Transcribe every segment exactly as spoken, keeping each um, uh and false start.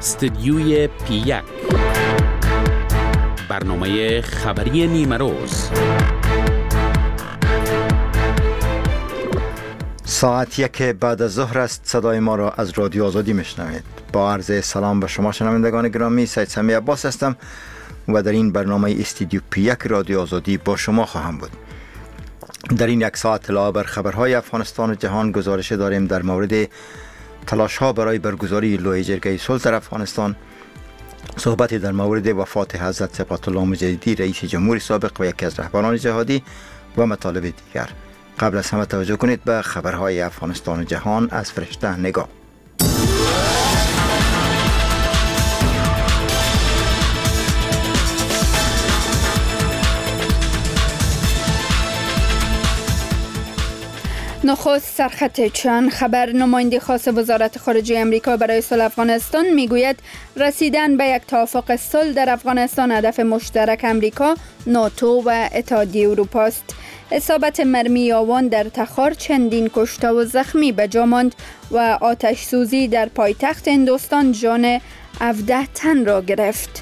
استدیوی پی یک، برنامه خبری نیمه روز. ساعت یک بعد از ظهر است. صدای ما را از رادیو آزادی میشنوید. با عرض سلام به شما شنوندگان گرامی، سید سمی عباس هستم و در این برنامه استدیو پی یک رادیو آزادی با شما خواهم بود. در این یک ساعت علاوه بر خبرهای افغانستان و جهان گزارش داریم در مورد تلاش ها برای برگزاری لوی جرگه صلح در افغانستان، صحبتی در مورد وفات حضرت صفات الله مجددی رئیس جمهور سابق و یکی از رهبران جهادی و مطالب دیگر. قبل از همه توجه کنید به خبرهای افغانستان و جهان از فرشته نگاه. نخست سرخط چند خبر. نماینده خاص وزارت خارجه امریکا برای صلح افغانستان میگوید رسیدن به یک توافق صلح در افغانستان هدف مشترک امریکا، ناتو و اتحادیه اروپا است. اصابت مرمی یاوان در تخار چندین کشته و زخمی به جا ماند و آتش سوزی در پایتخت هندوستان جان هفده تن را گرفت.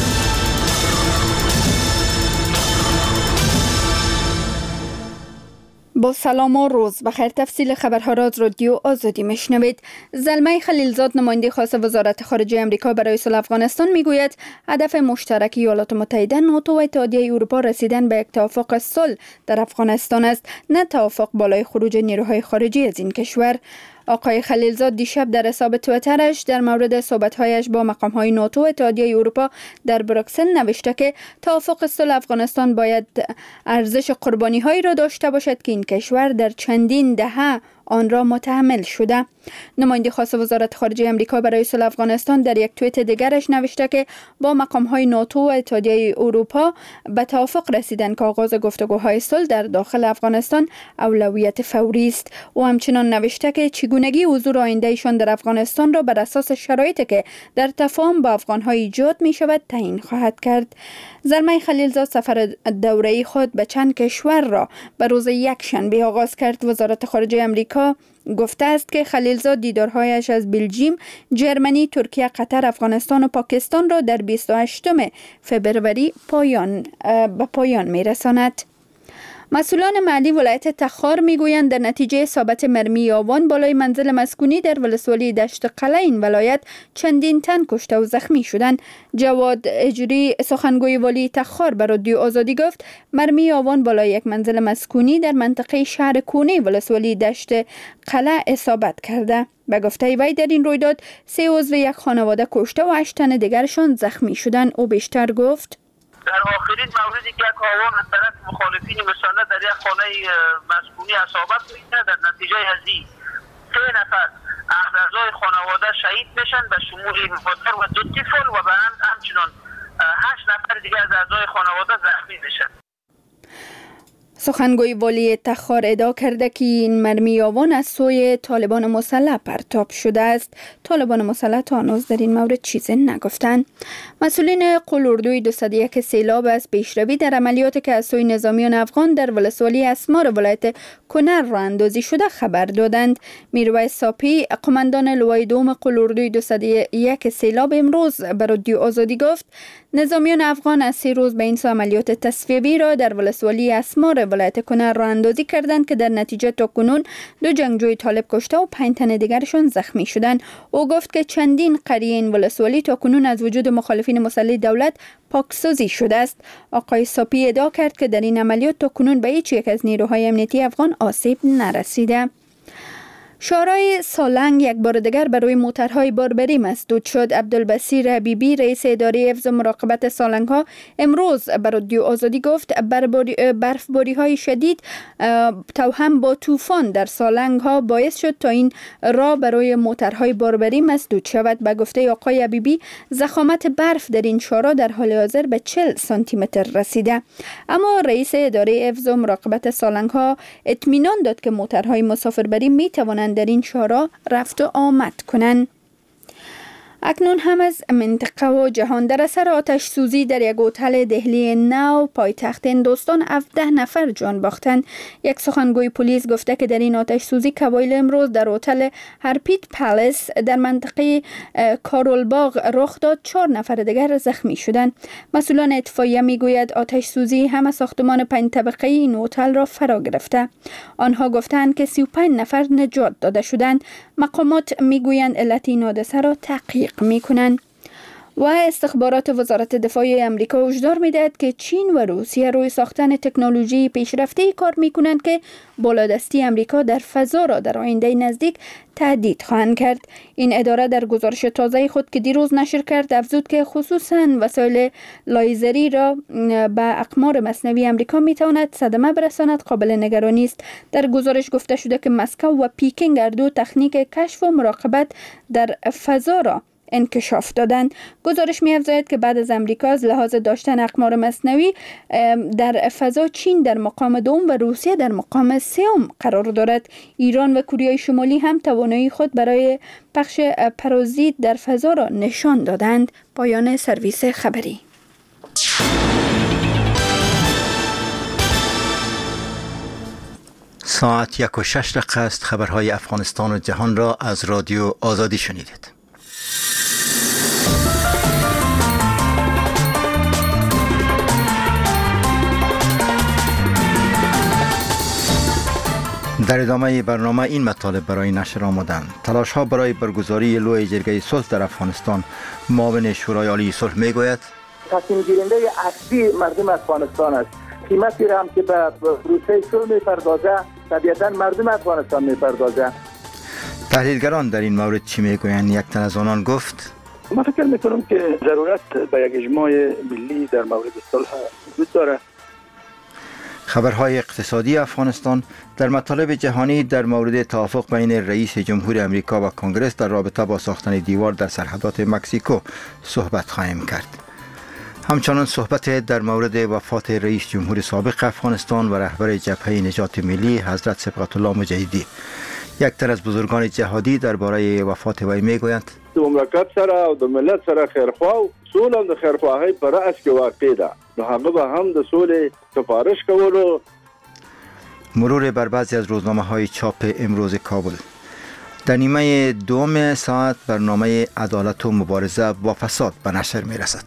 با سلام و روز بخیر. تفصیل خبرها را از رادیو آزادی میشنوید. زلمه خلیلزاد نماینده خاص وزارت خارجه امریکا برای صلح افغانستان میگوید هدف مشترک ایالات متحده، ناتو و اتحادیه اروپا رسیدن به یک توافق صلح در افغانستان است، نه توافق بالای خروج نیروهای خارجی از این کشور. آقای خلیلزاد دیشب در حساب توییترش در مورد صحبت‌هایش با مقام‌های ناتو و اتحادیه اروپا در بروکسل نوشته که توافق صلح افغانستان باید ارزش قربانی‌هایی را داشته باشد که این کشور در چندین دهه آن را متحمل شده. نماینده خاص وزارت خارجه امریکا برای صلح افغانستان در یک توییت دیگرش نوشته که با مقام‌های ناتو و اتحادیه اروپا به توافق رسیدن که آغاز گفتگوهای صلح در داخل افغانستان اولویت فوری است. او همچنان نوشته که چگونگی حضور آیندهشان در افغانستان را بر اساس شرایطی که در تفاهم با افغان‌ها ایجاد می شود تعیین خواهد کرد. زلمه خلیلزاد سفر دوره‌ای خود به چند کشور را به روز یکشنبه آغاز کرد. وزارت خارجه امریکا گفته است که خلیلزاد دیدارهایش از بلژیم، جرمنی، ترکیه، قطر، افغانستان و پاکستان را در بیست و هشتم فبروری پایان به پایان می‌رساند. مسئولان محلی ولایت تخار میگویند در نتیجه اصابت مرمی یاوان بالای منزل مسکونی در ولسوالی دشت قلعه این ولایت چندین تن کشته و زخمی شدند. جواد اجری سخنگوی والی تخار به رادیو آزادی گفت مرمی یاوان بالای یک منزل مسکونی در منطقه شهر کونه ولسوالی دشت قلعه اصابت کرده. به گفته وی در این رویداد سه عضو یک خانواده کشته و هشت تن دیگرشان زخمی شدند. او بیشتر گفت در آخرین موردی که یک آوان از طرف مخالفین مسلح در یک خانه مسکونی اصابت میشه، در نتیجه از این سه نفر از اعضای خانواده شهید میشن به شمول مادر و دو طفل و به همچنان هشت نفر دیگه از اعضای خانواده زخمی میشن. سخنگوی والی تخار ادعا کرده که این مرمی یاوان از سوی طالبان مسلح پرتاب شده است. طالبان مسلح تا هنوز در این مورد چیزی نگفتند. مسئولین قلوردوی دویست و یک سیلاب از پیشروی در عملیاتی که از سوی نظامیان افغان در ولسوالی اسمار ولایت کنر راه اندازی شده خبر دادند. میرویس ساپی قماندان لوای دوم قلوردوی دویست و یک سیلاب امروز به رادیو آزادی گفت نظامیان افغان از سه روز به این سو عملیات تصفیه‌ای را در ولسوالی اسمار ولایت کنر راه اندازی کردند که در نتیجه تاکنون دو جنگجوی طالب کشته و پنج تن دیگرشان زخمی شدند. او گفت که چندین قریه این ولسوالی تاکنون از وجود مخالفین مسلح دولت پاکسازی شده است. آقای ساپی ادعا کرد که در این عملیات تاکنون به هیچ یک از نیروهای امنیتی افغان آسیب نرسیده. شورای سالنگ یک بار دیگر برای موترهای باربری مسدود شد. عبدالبصیر حبیبی رئیس اداره حفظ و مراقبت سالنگ ها امروز به رادیو آزادی گفت برفباری های شدید توهم با طوفان در سالنگ ها باعث شد تا این راه برای موترهای باربری مسدود شود. به گفته آقای حبیبی ضخامت برف در این شورا در حال حاضر به چهل سانتی متر رسیده. اما رئیس اداره حفظ و مراقبت سالنگ ها اطمینان داد که موترهای مسافربری می توانند در این شورا رفت و آمد کنند. اکنون هم از منطقه و جهان در اثر آتش سوزی در یک هتل دهلی نو پایتخت هندوستان هفده نفر جان باختند. یک سخنگوی پلیس گفته که در این آتش سوزی کوایل امروز در هتل هرپیت پالیس در منطقه کارول باغ رخ داد. چهار نفر دیگر زخمی شدند. مسئولان اطفائیه میگوید آتش سوزی هم ساختمان پنج طبقه این هتل را فرا گرفته. آنها گفتند که سی و پنج نفر نجات داده شدند. مقامات میگویند علت این حادثه را تحقیق میکنند. و استخبارات وزارت دفاع امریکا هشدار میدهد که چین و روسیه روی ساختن تکنولوژی پیشرفته کار میکنند که بالادستی امریکا در فضا را در آینده نزدیک تهدید خواهند کرد. این اداره در گزارش تازه خود که دیروز نشر کرد افزود که خصوصاً وسایل لایزری را به اقمار مصنوعی امریکا میتواند صدمه برساند قابل نگرانی است. در گزارش گفته شده که مسکو و پیکینگ هر دو تکنیک کشف و مراقبت در فضا را انکشاف دادند. گزارش می‌افزاید که بعد از امریکا از لحاظ داشتن اقمار مصنوعی در فضا چین در مقام دوم و روسیه در مقام سوم قرار دارد. ایران و کره شمالی هم توانایی خود برای پخش پرازیت در فضا را نشان دادند. پایان سرویس خبری. ساعت یک و شش دقیقه است. خبرهای افغانستان و جهان را از رادیو آزادی شنیدید. در ادامه برنامه این مطالب برای نشر آمدند. تلاش ها برای برگزاری لوی جرگه صلح در افغانستان. معاون شورای عالی صلح میگوید تصمیم گیرنده اصلی مردم افغانستان است. قیمتی را هم که به پروسه صلح میپردازه طبیعتا مردم افغانستان میپردازه. تحلیلگران در این مورد چی میگویند؟ یک تن از آنان گفت من فکر میکنم که ضرورت به یک اجماع ملی در مورد صلح وجود داره. خبرهای اقتصادی افغانستان. در مطالب جهانی در مورد توافق بین رئیس جمهور امریکا و کنگره در رابطه با ساختن دیوار در سرحدات مکزیکو صحبت خواهیم کرد. همچنان صحبت در مورد وفات رئیس جمهور سابق افغانستان و رهبر جبهه نجات ملی حضرت صبغت الله مجاهدی. یک تن از بزرگان جهادی درباره وفات وی میگویند د مملکت سره او د ملت سره خیرخوا او سوله د خیرخواهی پر رأس کې واقع ده. نو هغه به هم د سولې سفارش کولو. مرور بر بعضی از روزنامه های چاپ امروز کابل. در نیمه دوم ساعت برنامه عدالت و مبارزه با فساد به نشر می رسد.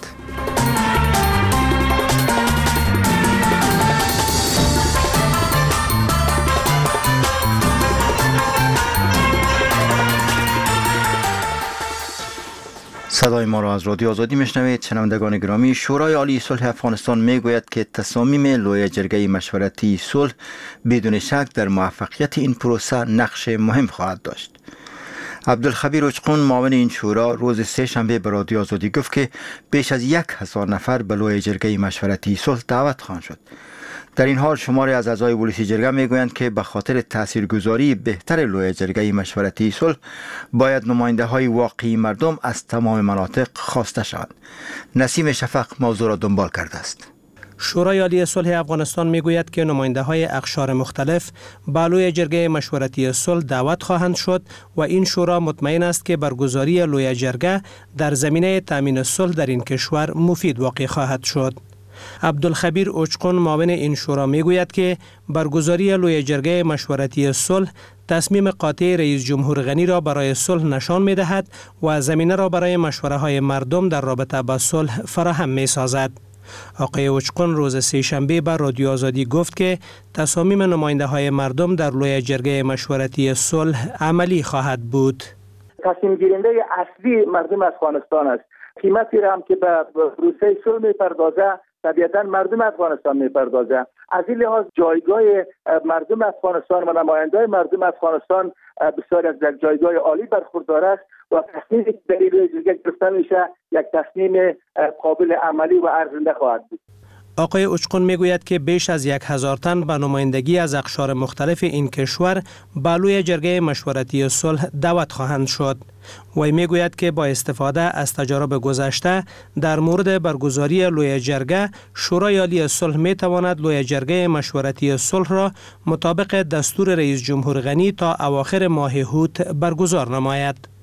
صدای ما را از رادیو آزادی میشنوید. شنوندگان گرامی، شورای عالی صلح افغانستان میگوید که تصامیم لوی جرگه مشورتی صلح بدون شک در موفقیت این پروسه نقش مهم خواهد داشت. عبدالخبیر اوچقون معاون این شورا روز سه شنبه به رادیو آزادی گفت که بیش از یک هزار نفر به لوی جرگه مشورتی صلح دعوت خواهند شد. در این حال شماری از اعضای ولسی جرگه میگویند که به خاطر تاثیرگذاری بهتر لوی جرگه مشورتی صلح باید نماینده های واقعی مردم از تمام مناطق خواسته شوند. نسیم شفق موضوع را دنبال کرده است. شورای عالی صلح افغانستان میگوید که نماینده های اقشار مختلف به لوی جرگه مشورتی صلح دعوت خواهند شد و این شورا مطمئن است که برگزاری لوی جرگه در زمینه تامین صلح در این کشور مفید واقع خواهد شد. عبدالخبیر اوچقون معاون این شورا میگوید که برگزاری لوی جرگه مشورتی صلح تصمیم قاطع رئیس جمهور غنی را برای صلح نشان می‌دهد و زمینه را برای مشوره های مردم در رابطه با صلح فراهم می‌سازد. آقای اوچقون روز سه شنبه به رادیو آزادی گفت که تصامیم نماینده های مردم در لوی جرگه مشورتی صلح عملی خواهد بود. تصمیم گیرنده اصلی مردم افغانستان است. قیمتی را هم که به پروسه صلح می‌پردازه طبیعتا مردم افغانستان می‌پردازه. از این لحاظ جایگاه مردم افغانستان و نماینده مردم افغانستان بسیار از یک جایگاه عالی برخوردار است و تصمیمی که در این جرگه گرفته میشه یک تصمیم قابل عملی و ارزنده خواهد بود. آقای اوچقون میگوید که بیش از یک هزار تن به نمایندگی از اقشار مختلف این کشور به لوی جرگه مشورتی صلح دعوت خواهند شد. وی میگوید که با استفاده از تجارب گذشته در مورد برگزاری لوی جرگه، شورای عالی صلح می تواند لوی جرگه مشورتی صلح را مطابق دستور رئیس جمهور غنی تا اواخر ماه هوت برگزار نماید.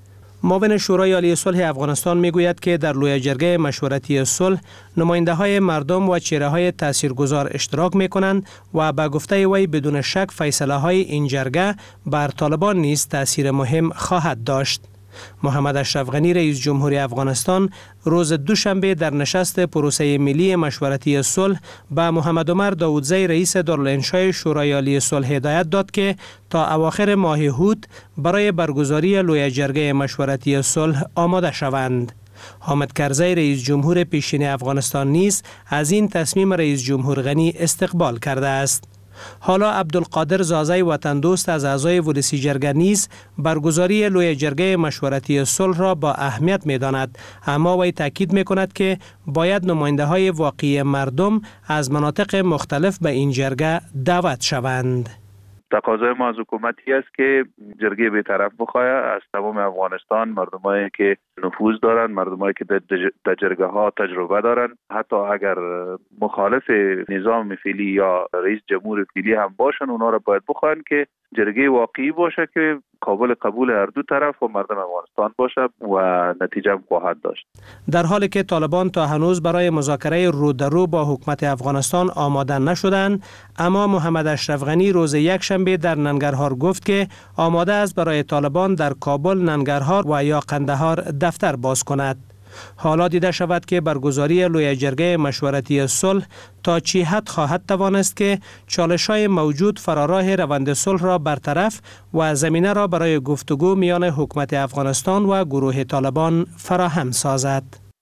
معاون شورای عالی صلح افغانستان میگوید که در لوی جرگه مشورتی صلح نماینده های مردم و چهره های تاثیرگذار اشتراک می کنند و به گفته وی بدون شک فیصله های این جرگه بر طالبان نیز تاثیر مهم خواهد داشت. محمد اشرف غنی رئیس جمهوری افغانستان روز دوشنبه در نشست پروسه ملی مشورتی صلح به محمد عمر داودزی رئیس دارالانشای شورای عالی صلح هدایت داد که تا اواخر ماه هوت برای برگزاری لوی جرگه مشورتی صلح آماده شوند. حامد کرزی رئیس جمهور پیشین افغانستان نیز از این تصمیم رئیس جمهور غنی استقبال کرده است. حالا عبدالقادر زازی وطن دوست از اعضای ولسی جرگه نیز برگزاری لوی جرگه مشورتی صلح را با اهمیت می داند، اما وی تاکید می کند که باید نماینده های واقعی مردم از مناطق مختلف به این جرگه دعوت شوند. تقاضای ما از حکومتی است که جرگه بی‌طرف بخواه از تمام افغانستان، مردمایی که نفوذ دارند، مردمایی که در جرگه ها تجربه دارند، حتی اگر مخالف نظام فعلی یا رئیس جمهور فعلی هم باشن، اونا را باید بخواهند که جرگه واقعی باشه که قابل قبول هر دو طرف و مردم افغانستان باشه و نتیجه هم خواهد داشت. در حالی که طالبان تا هنوز برای مذاکره رو در رو با حکومت افغانستان آماده نشدند، اما محمد اشرف غنی روز یکشنبه در ننگرهار گفت که آماده است برای طالبان در کابل، ننگرهار و یا قندهار دفتر باز کند. حالا دیده شود که برگزاری لوی جرگه مشورتی صلح تا چی حد خواهد توانست که چالش‌های موجود فراراه روند صلح را برطرف و زمینه را برای گفتگو میان حکومت افغانستان و گروه طالبان فراهم سازد.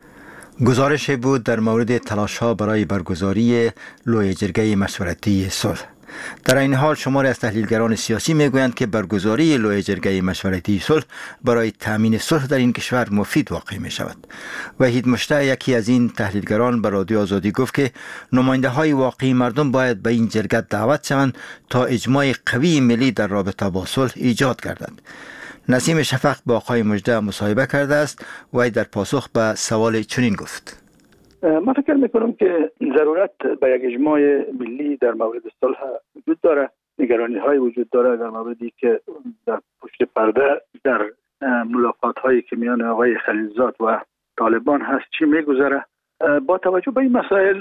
گزارش بود در مورد تلاش‌ها برای برگزاری لوی جرگه مشورتی صلح. در این حال شماری از تحلیلگران سیاسی میگویند که برگزاری لوی جرگه مشورتی صلح برای تامین صلح در این کشور مفید واقع می شود. وحید مشتاق یکی از این تحلیلگران به رادیو آزادی گفت که نماینده های واقعی مردم باید به این جرگه دعوت شوند تا اجماع قوی ملی در رابطه با صلح ایجاد گردد. نسیم شفق با آقای مجده مصاحبه کرده است و در پاسخ به سوال چنین گفت: من فکر میکنم که ضرورت به یک اجماع ملی در مورد صلح وجود داره. نگرانی های وجود داره در موردی که در پشت پرده در ملاقات هایی که میان آقای خلیلزاد و طالبان هست چی میگذره. با توجه به این مسائل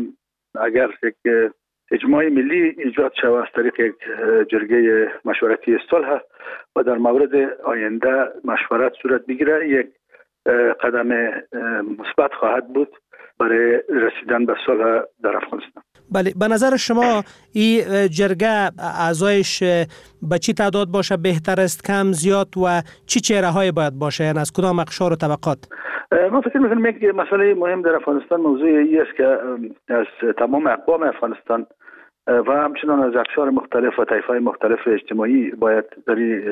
اگر یک اجماع ملی ایجاد شود از طریق یک جرگه مشورتی صلح و در مورد آینده مشورت صورت بگیره، یک قدم مثبت خواهد بود برای رسیدن به صلح در افغانستان. بله، به نظر شما این جرگه اعضایش به چی تعداد باشه بهتر است، کم، زیاد و چی چهره های باید باشه، یعنی از کدام اقشار و طبقات؟ من فکر می‌کنم یک مسئله مهم در افغانستان موضوع ای است که از تمام اقوام افغانستان و همچنان از اقشار مختلف و طایفه‌های مختلف اجتماعی باید در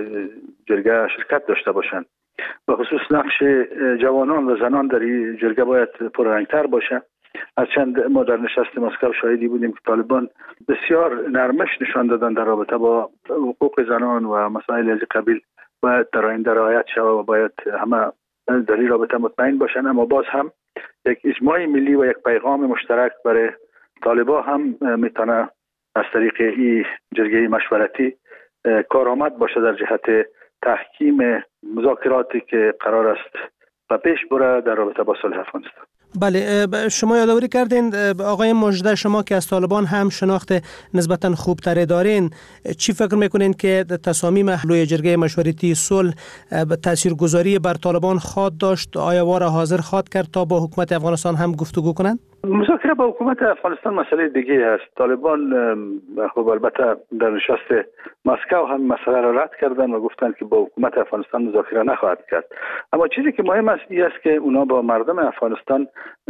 جرگه شرکت داشته باشند. به خصوص نقش جوانان و زنان در این جرگه باید پررنگتر باشه. از چند ما در نشست مسکو شاهدی بودیم که طالبان بسیار نرمش نشان دادن در رابطه با حقوق زنان و مسائل از قبیل باید در آینده رعایت شود و باید همه در این رابطه مطمئن باشن. اما باز هم یک اجماع ملی و یک پیغام مشترک برای طالبان هم میتونه از طریق این جرگه مشورتی کارآمد باشه در جهت تحکیم مذاکراتی که قرار است و پیش بره در رابطه با صلح افغانستان. بله، شما یادآوری کردین آقای مجده، شما که از طالبان هم شناخت نسبتا خوب تری دارین، چی فکر میکنین که تصامیم لوی جرگه مشورتی صلح تاثیرگذاری بر طالبان خواهد داشت؟ آیا وار حاضر خواهد کرد تا با حکومت افغانستان هم گفتگو کنند؟ مذاکره با حکومت افغانستان مسئله دیگه است. طالبان خب البته در نشست مسکو هم مسئله را رد کردن و گفتن که با حکومت افغانستان مذاکره نخواهد کرد. اما چیزی که مهم است این است که اونا با مردم افغانستان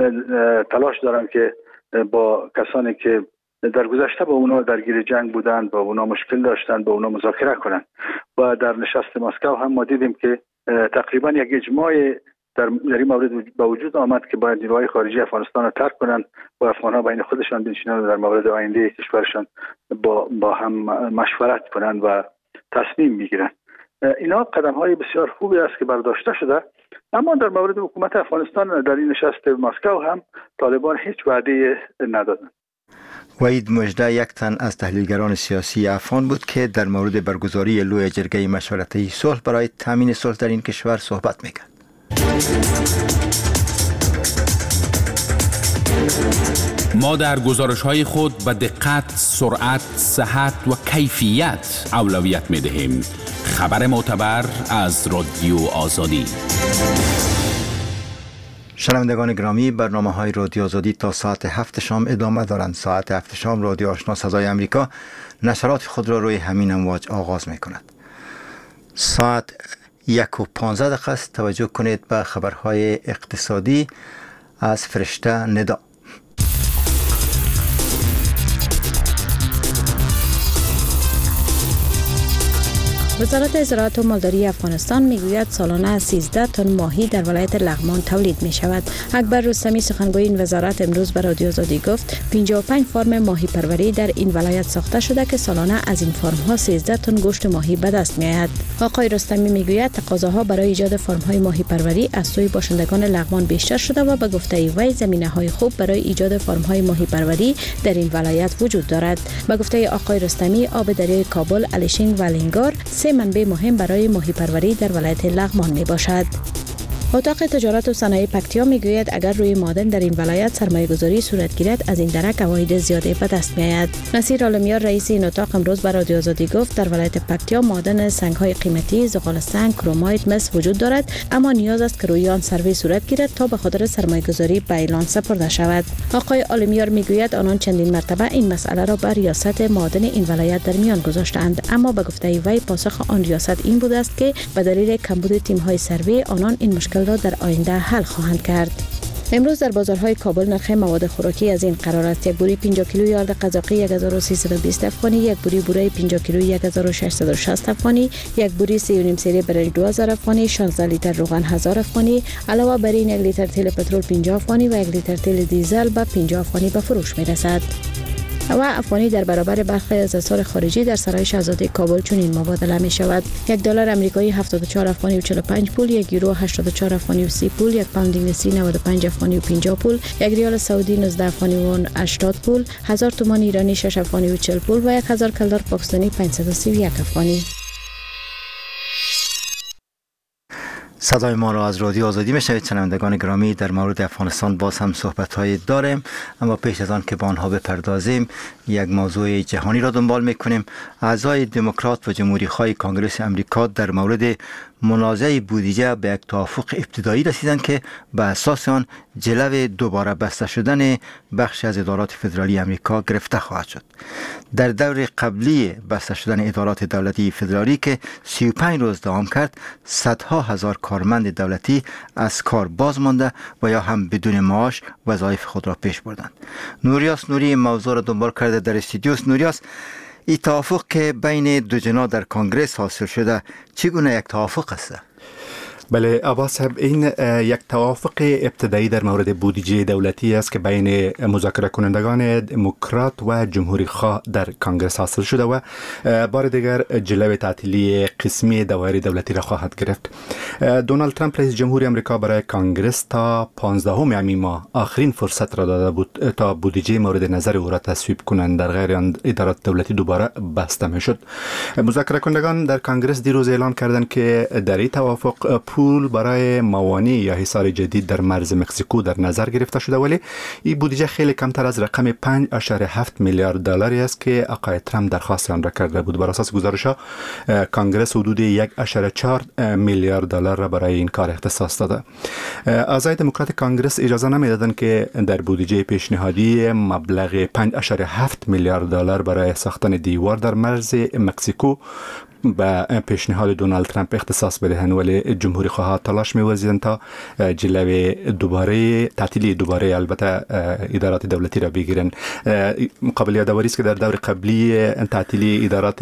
تلاش دارن که با کسانی که در گذشته با اونا درگیر جنگ بودند، با اونا مشکل داشتند، با اونا مذاکره کنند. و در نشست مسکو هم ما دیدیم که تقریبا یک اجماع در این مورد با وجود آمد که باید نیروهای خارجی افغانستان را ترک کنند و افغان‌ها بین خودشان بنشینند و در مورد آینده کشورشان با با هم مشورت کنند و تصمیم بگیرند. اینا قدم‌های بسیار خوبی است که برداشته شده. اما در مورد حکومت افغانستان در این نشست مسکو هم طالبان هیچ وعده ندادند. وحید مژده یک تن از تحلیلگران سیاسی افغان بود که در مورد برگزاری لوی جرگه مشورتی صلح برای تامین صلح در این کشور صحبت میکرد. ما در گزارش‌های خود به دقت، سرعت، صحت و کیفیت اولویت می‌دهیم. خبر معتبر از رادیو آزادی. شنوندگان گرامی، برنامه‌های رادیو آزادی تا ساعت هفت شام ادامه دارند. ساعت هفت شام رادیو آشنا صدای امریکا نشرات خود را روی همین امواج آغاز می‌کند. ساعت یک و پانزده دقیقه است. توجه کنید به خبرهای اقتصادی از فرشته ندا. وزارت زراعت و مالداری افغانستان میگوید سالانه سیزده تن ماهی در ولایت لغمان تولید می شود. اکبر رستمی سخنگوی این وزارت امروز به رادیو آزادی گفت پنجاه و پنج فرم ماهی پروری در این ولایت ساخته شده که سالانه از این فرم ها سیزده تن گوشت ماهی به دست می آید. آقای رستمی میگوید تقاضاها برای ایجاد فرم های ماهی پروری از سوی باشندگان لغمان بیشتر شده و به گفته وی زمینه های خوب برای ایجاد فرم های ماهی پروری در این ولایت وجود دارد. به گفته آقای رستمی آب دریای کابل، الیشینگ و لنگار سه منبع مهم برای ماهی پروری در ولایت لغمان می باشد. اتاق تجارت و صنایع پکتیا میگوید اگر روی معدن در این ولایت سرمایه گذاری صورت گیرد از این درک عواید زیاده به دست می آید. نصیر عالمیار رئیس این اتاق امروز به رادیو آزادی گفت در ولایت پکتیا معدن سنگ های قیمتی، زغال سنگ، کرومایت، مس وجود دارد، اما نیاز است که روی آن سروی صورت گیرد تا به خاطر سرمایه گذاری به اعلان سپرده شود. آقای عالمیار میگوید آنان چندین مرتبه این مسئله را به ریاست معدن این ولایت در میان گذاشتند، اما به گفته وی پاسخ آن ریاست این بوده است که به دلیل کمبود تیم های سروی آنان این مشکل را در آینده حل خواهند کرد. امروز در بازارهای کابل نرخ مواد خوراکی از این قرار است: یک بوری پنجاه کیلویی آرد قزاقی یک هزار و سیصد و بیست افغانی، یک بوری بوره پنجاه کیلویی یک هزار و ششصد و شصت افغانی، یک بوری سه و نیم سری برنج دو هزار افغانی، شانزده لیتر روغن هزار افغانی. علاوه بر این یک لیتر تیل پترول پنجاه افغانی و یک لیتر تیل دیزل به پنجاه افغانی به فروش می‌رسد. و افغانی در برابر برخی از اسعار خارجی در سرای شاهزاده کابل چنین مبادله می شود: یک دلار آمریکایی هفتاد و چهار افغانی و چهل و پنج پول، یک یورو هشتاد و چهار افغانی و سی پول، یک پوند انگلیسی نود و پنج افغانی و پنجاه پول، یک ریال سعودی نوزده افغانی و هشتاد پول، هزار تومان ایرانی شش افغانی و چهل پول و یک هزار کلدار پاکستانی پانصد و سی و یک افغانی. صدای ما را از رادیو آزادی میشنوید. شنوندگان گرامی، در مورد افغانستان باز هم صحبت‌های داریم، اما پیش از آن که به آنها بپردازیم یک موضوع جهانی را دنبال میکنیم. اعضای دموکرات و جمهوری‌خواه کانگرس امریکا در مورد منازعه بودجه به یک توافق ابتدایی رسیدند که به اساس آن جلو دوباره بسته شدن بخش از ادارات فدرالی امریکا گرفته خواهد شد. در دور قبلی بسته شدن ادارات دولتی فدرالی که سی و پنج روز دوام کرد، صدها هزار کارمند دولتی از کار باز مانده و یا هم بدون معاش وظایف خود را پیش بردند. نوریاس نوری موضوع را دنبال کرده در استودیو. نوریاس، این توافق که بین دو جنا در کنگرس حاصل شده چگونه یک توافق است؟ بله عباس صاحب، این یک توافق ابتدایی در مورد بودجه دولتی است که بین مذاکره کنندگان دموکرات و جمهوری خواه در کنگرس حاصل شده و بار دیگر جلوه تعطیلی قسمی دوائر دولتی را خواهد گرفت. دونالد ترامپ رئیس جمهوری آمریکا برای کنگرس تا پانزدهم همین ماه آخرین فرصت را داده بود تا بودجه مورد نظر او را تصویب کنند، در غیر آن ادارات دولتی دوباره بسته میشد. مذاکره کنندگان در کنگرس دیروز اعلام کردند که در این توافق پول برای موانع یا حصار جدید در مرز مکزیکو در نظر گرفته شده، ولی این بودجه خیلی کمتر از رقم پنج اشاره هفت میلیارد دلاری است که آقای ترامپ درخواست آن را کرده بود. بر اساس گزارش‌ها کنگرس حدود یک اشاره چهار میلیارد دلار را برای این کار اختصاص داده. اعضای دموکرات کنگرس اجازه نمیدادند که در بودجه پیشنهادی مبلغ پنج اشاره هفت میلیارد دلار برای ساختن دیوار در مرز مکزیکو به پیشنهاد دونالد ترامپ اختصاص بدهند، ولی جمهوری خواها تلاش می‌ورزیدند تا جلوه دوباره تعطیلی دوباره البته ادارات دولتی را بگیرند. قابل یادآوری است که در دور قبلی تعطیلی ادارات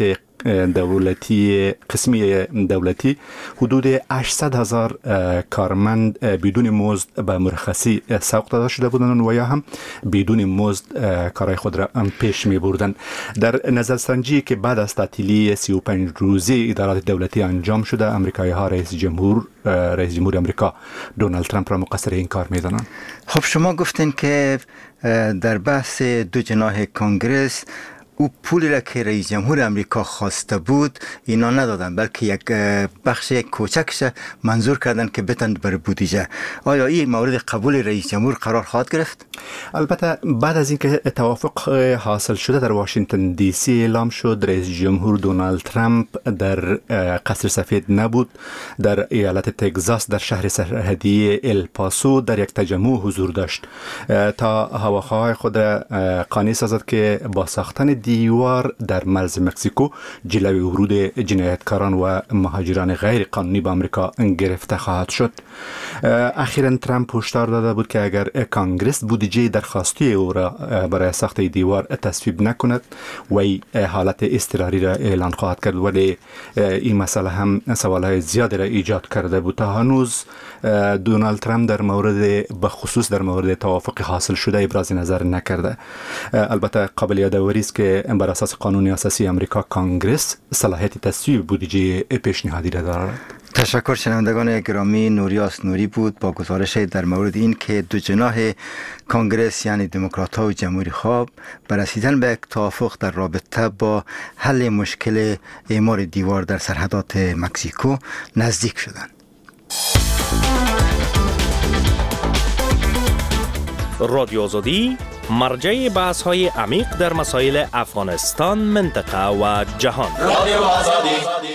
دولتی قسمی دولتی حدود هشتصد هزار کارمند بدون مزد به مرخصی سوق داده شده بودند و یا هم بدون مزد کارهای خود را پیش می بردند. در نظرسنجی که بعد از تعطیلی سی و پنج روزی ادارات دولتی انجام شده، امریکایی ها رئیس جمهور رئیس جمهور امریکا دونالد ترامپ را مقصر این کار می دانند. خب شما گفتین که در بحث دو جناح کنگرس او پولی را که رئیس جمهور امریکا خواسته بود اینا ندادن، بلکه یک بخش کوچکش منظور کردن که بتند بر بودجه. آیا این مورد قبول رئیس جمهور قرار خواهد گرفت؟ البته بعد از اینکه توافق حاصل شده در واشنگتن دی سی اعلام شد، رئیس جمهور دونالد ترامپ در قصر سفید نبود. در ایالت تگزاس در شهر سرحدی الپاسو در یک تجمع حضور داشت تا هواخواه خود را قانع سازد که با ساختن دیوار در مرز مکزیکو جلوی ورود جنایتکاران و مهاجران غیر قانونی به آمریکا گرفته خواهد شد. اخیراً ترامپ هشدار داده بود که اگر کانگرس بودجه درخواستی او را برای ساخت دیوار تصویب نکند و حالت اضطراری را اعلان خواهد کرد، ولی این مسئله هم سوالهای زیادی را ایجاد کرده بود. تا هنوز دونالد ترامپ در مورد بخصوص در مورد توافق حاصل شده ابراز نظر نکرده. البته قابل یادآوری است که بر اساس قانون اساسی امریکا کانگرس صلاحیت تصویب بودجه پیشنهادی را دارد. تشکر. شنوندگان گرامی، نوریاس نوری بود با گزارش در مورد این که دو جناح کنگرس یعنی دموکرات ها و جمهوری خواه بر رسیدن به یک توافق در رابطه با حل مشکل اعمار دیوار در سرحدات مکزیکو نزدیک شدند. رادیو آزادی مرجع بحث های عمیق در مسائل افغانستان، منطقه و جهان. رادیو آزادی.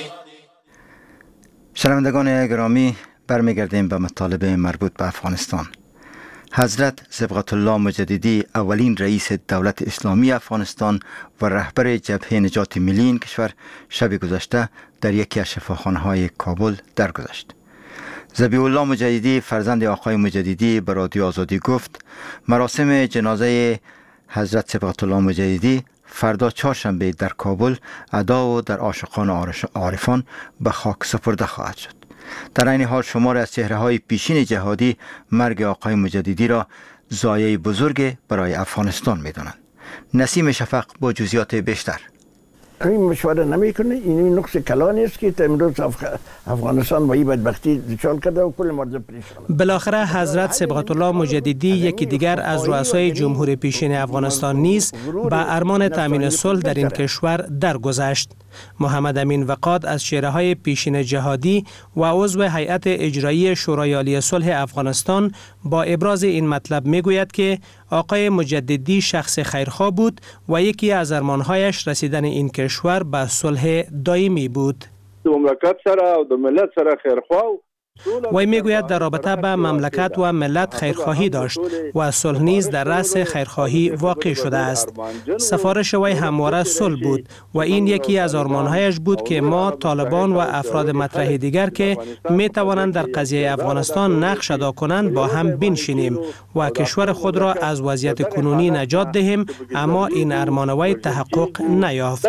شنوندگان گرامی، برمیگردیم به مطالب مربوط به افغانستان. حضرت صبغت الله مجددی اولین رئیس دولت اسلامی افغانستان و رهبر جبهه نجات ملی این کشور شب گذشته در یکی از شفاخانه‌های کابل درگذشت. ذبیح الله مجددی فرزند آقای مجددی به رادیو آزادی گفت مراسم جنازه حضرت صبغت الله مجددی فردا چهارشنبه در کابل ادا و در عاشقان عارفان به خاک سپرده خواهد شد. در این حال شمار از چهره‌های پیشین جهادی مرگ آقای مجددی را ضایعه بزرگ برای افغانستان می‌دانند. نسیم شفق با جزئیات بیشتر. این مشوره نمیکنه. این نقص کلانی است که امروز افغانستان با این بدبختی دچار کرده و کل مردم پریشان. بالاخره حضرت صبغت الله مجددی یکی دیگر از رؤسای جمهور پیشین افغانستان نیز به ارمان تامین صلح در این کشور درگذشت. محمد امین وقاد از چهره‌های پیشین جهادی و عضو هیئت اجرایی شورای عالی صلح افغانستان با ابراز این مطلب میگوید که آقای مجددی شخص خیرخواه بود و یکی از ارمانهایش رسیدن این کشور به صلح دائمی بود. مملکت سره و د ملت سره خیرخواه وی میگوید در رابطه به مملکت و ملت خیرخواهی داشت و صلح نیز در رأس خیرخواهی واقع شده است. سفارش وی همواره صلح بود و این یکی از آرمانهایش بود که ما طالبان و افراد مطرح دیگر که می توانند در قضیه افغانستان نقش ادا کنند با هم بنشینیم و کشور خود را از وضعیت کنونی نجات دهیم، اما این ارمان وی تحقق نیافت.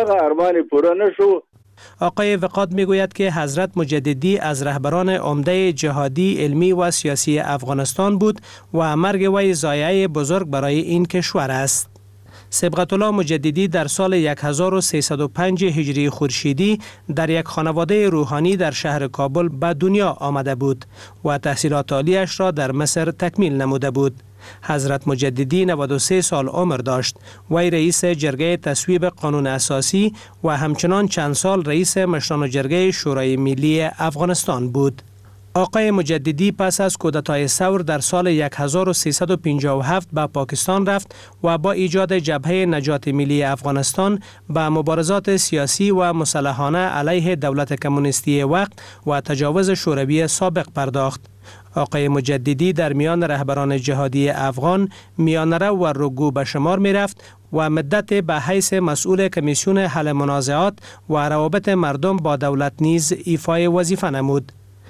آقای وقاد میگوید که حضرت مجددی از رهبران عمده جهادی، علمی و سیاسی افغانستان بود و مرگ وی ضایعه بزرگ برای این کشور است. صبغت الله مجددی در سال هزار و سیصد و پنج هجری خورشیدی در یک خانواده روحانی در شهر کابل به دنیا آمده بود و تحصیلات عالیش را در مصر تکمیل نموده بود. حضرت مجددی نود و سه سال عمر داشت. وی رئیس جرگه تصویب قانون اساسی و همچنان چند سال رئیس مشران جرگه شورای ملی افغانستان بود. آقای مجددی پس از کودتای ثور در سال هزار و سیصد و پنجاه و هفت به پاکستان رفت و با ایجاد جبهه نجات ملی افغانستان به مبارزات سیاسی و مسلحانه علیه دولت کمونیستی وقت و تجاوز شوروی سابق پرداخت. آقای مجددی در میان رهبران جهادی افغان میانرو و رگو به شمار می رفت و مدت به حیث مسئول کمیسیون حل منازعات و روابط مردم با دولت نیز ایفای وظیفه نمود.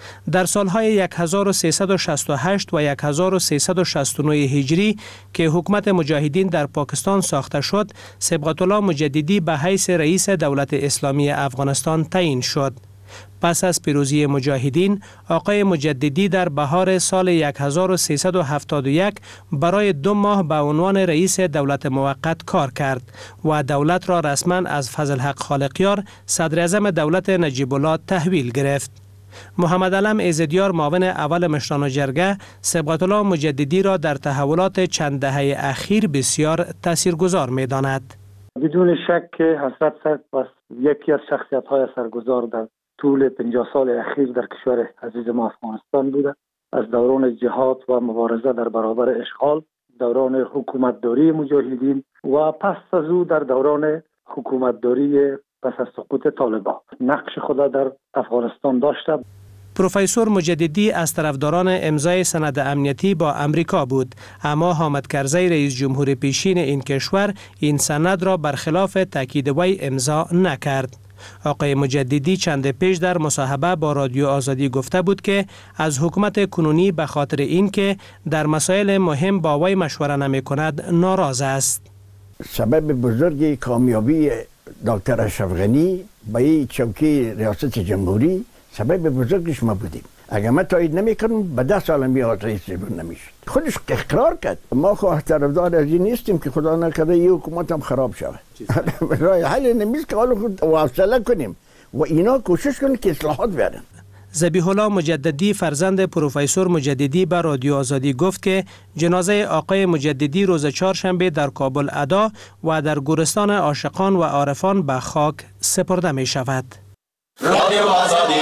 در سالهای هزار و سیصد و شصت و هشت و هزار و سیصد و شصت و نه هجری که حکومت مجاهدین در پاکستان ساخته شد، صبغت الله مجددی به حیث رئیس دولت اسلامی افغانستان تعیین شد. پس از پیروزی مجاهدین، آقای مجددی در بهار سال هزار و سیصد و هفتاد و یک برای دو ماه به عنوان رئیس دولت موقت کار کرد و دولت را رسما از فضل حق خالقیار صدر اعظم دولت نجیب الله تحویل گرفت. محمد علم ایزدیار معاون اول مشران جرگه صبغت الله مجددی را در تحولات چند دهه اخیر بسیار تاثیرگذار می‌داند. بدون شک که حضرت صاحب یکی از شخصیت‌های سرگذار در طول پنجاه سال اخیر در کشور عزیز ما افغانستان بوده. از دوران جهاد و مبارزه در برابر اشغال، دوران حکومتداری مجاهدین و پس از او در دوران حکومتداری پس از سقوط طالبان نقش خود در افغانستان داشته. پروفسور مجددی از طرفداران امضای سند امنیتی با امریکا بود، اما حامد کرزی رئیس جمهور پیشین این کشور این سند را برخلاف تاکید وی امضا نکرد. آقای مجددی چند پیش در مصاحبه با رادیو آزادی گفته بود که از حکومت کنونی به خاطر اینکه در مسائل مهم با وی مشوره نمی کند ناراض است. سبب بزرگ کامیابی دکتر اشرف غنی با این چوکی ریاست جمهوری سبب بزرگش ما بودیم. اگر من تایید نمیکنم به ده سال میاد رئیس جمهور نمیشد. خودش اقرار کرد. ما خو طرفدار از این نیستیم که خدا نکرده این حکومت هم خراب شود. راه حل نمیست که حالا خود حوصله کنیم و اینا کوشش کنن که اصلاحات بیارن. ذبیح الله مجددی فرزند پروفسور مجددی به رادیو آزادی گفت که جنازه آقای مجددی روز چهارشنبه در کابل ادا و در گورستان عاشقان و عارفان به خاک سپرده می شود. رادیو آزادی.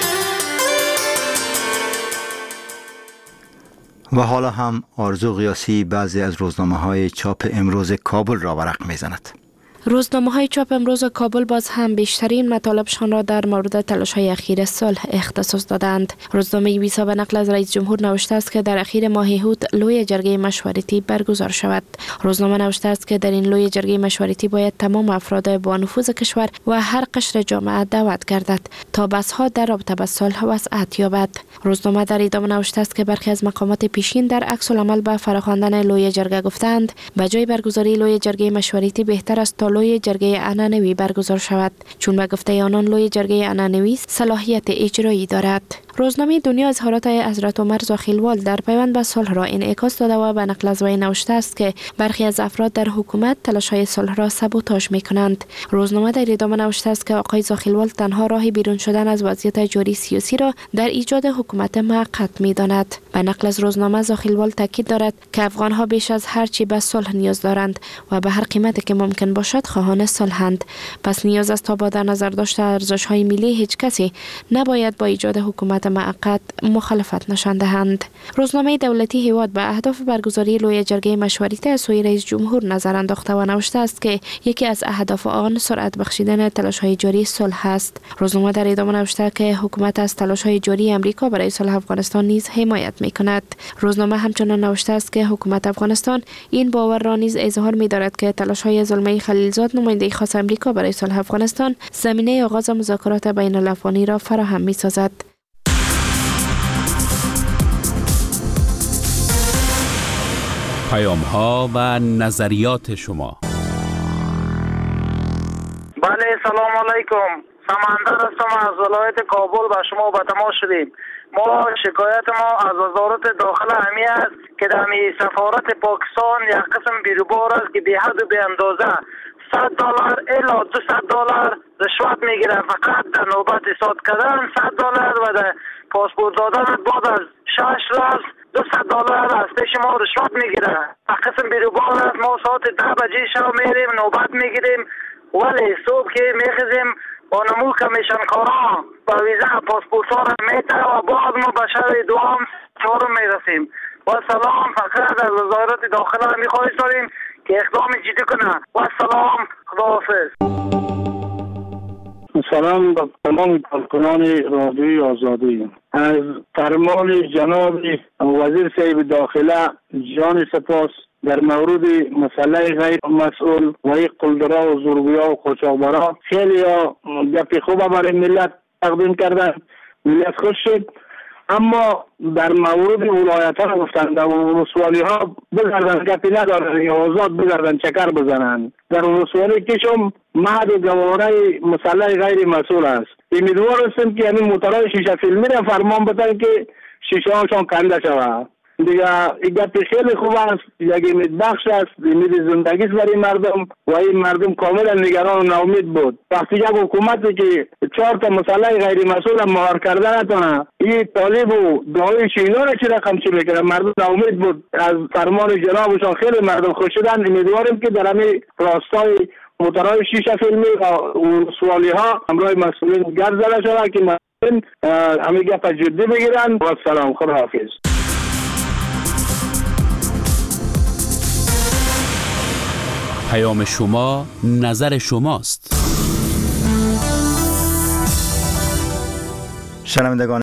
و حالا هم آرزو قیاسی بعضی از روزنامه‌های چاپ امروز کابل را ورق می‌زند. روزنامه‌های چاپ امروز کابل باز هم بیشترین مطالبشان را در مورد تلاش‌های اخیر صلح اختصاص دادند. روزنامه ویسا به نقل از رئیس جمهور نوشته است که در اخیر ماه هوت لوی جرگه مشورتی برگزار شود. روزنامه نوشته است که در این لوی جرگه مشورتی باید تمام افراد با نفوذ کشور و هر قشر جامعه دعوت گردد تا بحث‌ها در رابطه با صلح وسعت یابد. روزنامه در ادامه نوشته است که برخی از مقامات پیشین در عکس العمل به فراخواندن لوی جرگه گفتند به جای برگزاری لوی جرگه مشورتی بهتر است تا لوی جرگه عنعنوی برگزار شود، چون به گفته آنان لوی جرگه عنعنوی صلاحیت اجرایی دارد. روزنامه دنیا اظهارات حضرت عمر زاخیلوال در پیوند به صلح را انعکاس داده و به نقل از وی نوشته است که برخی از افراد در حکومت تلاش‌های صلح را سبوتاژ می‌کنند. روزنامه در ادامه نوشته است که آقای زاخیلوال تنها راه بیرون شدن از وضعیت جاری سیاسی را در ایجاد حکومت موقت می‌داند. به نقل از روزنامه زاخیلوال تاکید دارد که افغان‌ها بیش از هر چی به صلح نیاز دارند و به هر قیمتی که ممکن باشد خواهان صلحند. پس نیاز است تا با در نظر داشته ارزش‌های ملی هیچ کسی نباید با ایجاد حکومت موقت مخالفت نشان دهند. روزنامه دولتی هیواد به اهداف برگزاری لوی جرگه مشورتی از سوی رئیس جمهور نظر انداخته و نوشته است که یکی از اهداف آن سرعت بخشیدن تلاش‌های جاری صلح است. روزنامه در ادامه نوشته که حکومت از تلاش‌های جاری امریکا برای صلح افغانستان نیز حمایت می‌کند. روزنامه همچنان نوشته است که حکومت افغانستان این باور را نیز اظهار می‌دارد که تلاش‌های زلمه خلیلزاد نماینده خاص امریکا برای صلح افغانستان زمینه آغاز مذاکرات بین الافغانی را فراهم می‌سازد. پیام ها و نظریات شما. بله، سلام علیکم. سمندر هستم از ولایت کابل به شما به تماس شدیم. ما شکایت ما از وزارت داخله همی است که در سفارت پاکستان یک قسم بیروبار است که بی حد و بی اندازه صد دلار الی دویست دلار رشوت میگیره. فقط در نوبت ایستاد کردن صد دلار و در پاسپورت دادن بعد از شش روز دویست دلار از پیش ما رشوت میگیره. قسم بیروبار است. ما ساعت ده بجه شب میریم نوبت میگیریم، ولی صبح که میخیزیم با نمو کمیشن کارا با ویزا پاسپورت ها را میته و بعد ما به شهر دوام چهارم میرسیم. و سلام فقط از وزارت داخله میخواهیم داریم که اقدام جدی کنه. و سلام، خداحافظ. سلام به تمام کارکنان رادیوی آزادی. از فرمان جناب وزیر صاحب داخله جان سپاس در مورد مسئله غیر مسئول و قلدرها و زورگویا و قاچاقبرا خیلی گپ خوب برای ملت تقدیم کردن. ملت خوش شد. اما در مورد ولایت ها گفتن در ولسوالی ها بگردن گپی ندارن یا آزاد بگردن چکر بزنن. در ولسوالی کشم مهد و گواره مسلح غیر مسئول است. امیدوار هستم که همین موترهای شیشه فیلمی را فرمان بدن که شیشه هاشون کنده شود. دیگه این گپ خیلی خوب است، یک امید بخش است، امید زندگی است برای مردم و این مردم کاملا نگران و ناامید بود. وقتی یک حکومتی که چهار تا مسئله غیر مسئول مهار کرده نتونه این طالب و دعایش اینا را چی رقم چی بکنه، مردم ناامید بود. از فرمان جنابشان خیلی مردم خوش شدن. امیدواریم که در همین راستای موترهای شیشه فیلمی و ولسوالی ها همراه مسئولین گرد زده شود که مسئولین همین گپ جدی بگیرن. و سلام، خداحافظ. پیام شما نظر شماست. شنوندگان